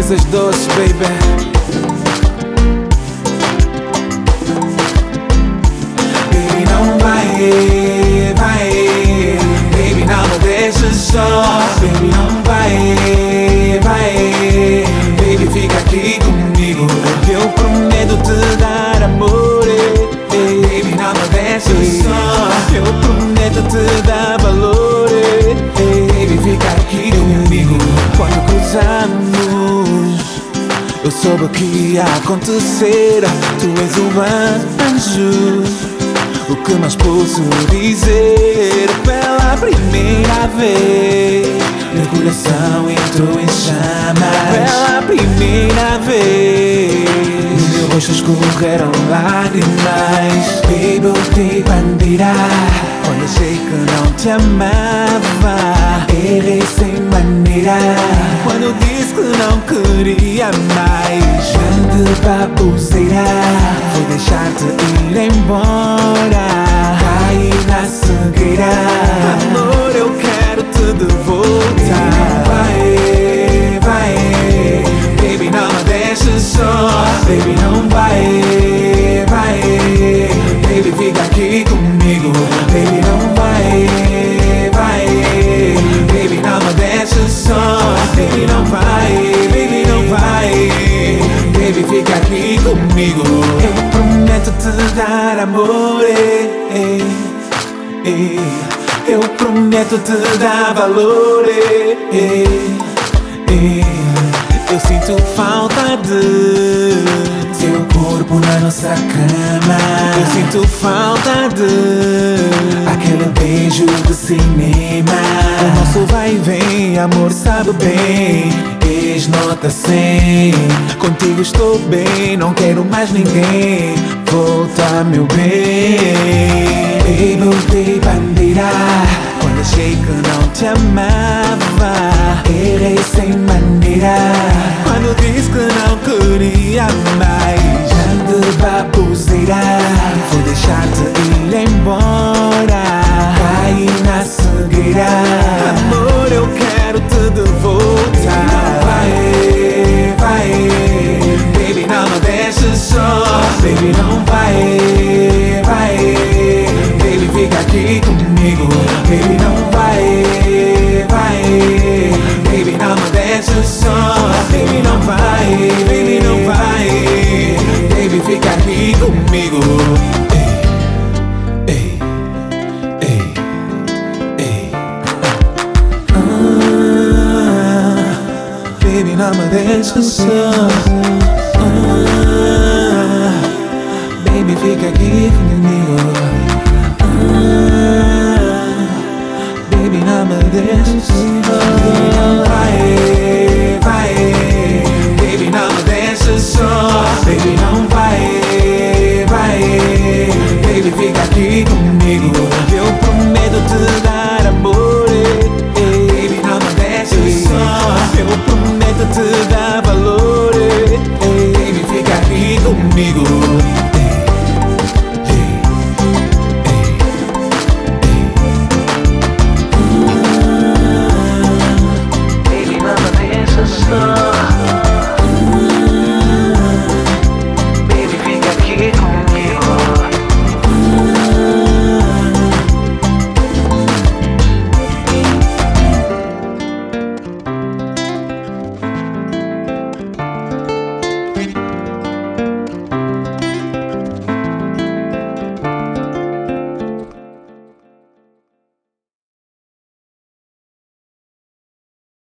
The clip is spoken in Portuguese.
coisas doces, baby. Baby, não vai, baby, não me deixes só. Baby, não vai, baby, fica aqui comigo. Eu prometo te dar amor, baby, não me deixes só. Eu prometo te dar valor, baby, fica aqui comigo. Quando cruzamos, eu soube o que ia acontecer. Tu és o anjo, o que mais posso dizer? Pela primeira vez, meu coração entrou em chamas. Pela primeira vez, no meu rosto escorreram lágrimas. Baby, eu dei bandeira quando achei que não te amava. Errei sem maneira quando eu disse que não queria mais. Grande baboseira, vou deixar-te ir embora. Caí na cegueira, amor, eu quero te de volta. Vai, baby, não me deixes só. Baby, não vai, baby, fica aqui comigo. Baby, não vai, baby, não me deixes só. Baby, não vai, baby, fica aqui comigo. Eu prometo te dar amor, eu prometo te dar valor, eu sinto falta de teu corpo na nossa cama. Eu sinto falta de aquele beijo de cinema. O nosso vai e vem, amor, sabe bem. Ex-nota 100, contigo estou bem, não quero mais ninguém. Volta, meu bem. Baby, eu dei bandeira quando achei que não te amava. Errei sem maneira quando disse que não queria mais. Grande baboseira, vou deixar-te ir embora. Caí na cegueira, amor, eu quero te de volta. Vai, baby, não me deixes só. Baby, não vai, baby, fica aqui comigo. Baby, não vai, baby, não me deixes só. Baby, não vai, baby, fica aqui comigo. Ei, ei, ei, baby, não me deixes só. Baby, fica aqui comigo. Baby, não me deixes só. Vai,